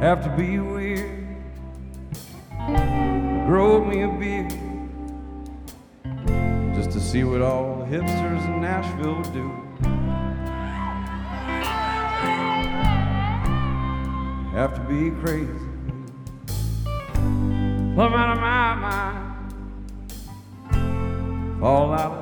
have to be weird. Grow me a beard just to see what all the hipsters in Nashville do. Have to be crazy, plumb out of my mind, fall out